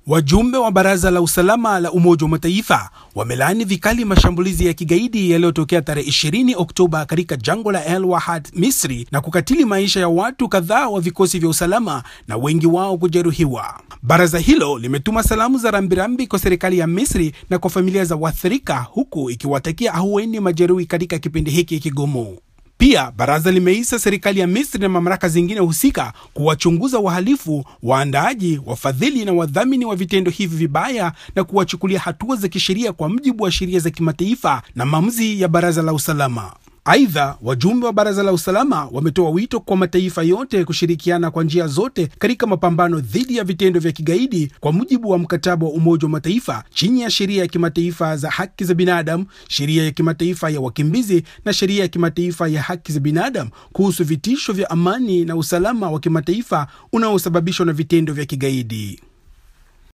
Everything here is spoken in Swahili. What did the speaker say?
Wajumbe wa Baraza la Usalama la Umoja wa Mataifa wamelaani vikali mashambulizi ya kigaidi yaliyotokea tarehe 20 Oktoba katika jangwa la El Wahad, Misri, na kukatili maisha ya watu kadhaa wa vikosi vya usalama na wengi wao kujeruhiwa. Baraza hilo limetuma salamu za rambirambi kwa serikali ya Misri na kwa familia za waathirika, huku ikiwatakia ahueni majeruhi katika kipindi hiki kigumu. Pia baraza limeisa serikali ya Misri na mamlaka zingine husika kuwachunguza wahalifu, waandaaji, wafadhili na wadhamini wa vitendo hivi vibaya na kuwachukulia hatua za kisheria kwa mujibu wa sheria za kimataifa na maamuzi ya Baraza la Usalama. Aidha, wajumbe wa Baraza la Usalama wametoa wito kwa mataifa yote kushirikiana kwa njia zote katika mapambano dhidi ya vitendo vya kigaidi kwa mujibu wa mkataba wa Umoja wa Mataifa chini ya sheria ya kimataifa za haki za binadamu, sheria ya kimataifa ya wakimbizi na sheria ya kimataifa ya haki za binadamu kuhusu vitisho vya amani na usalama wa kimataifa unaosababishwa na vitendo vya kigaidi.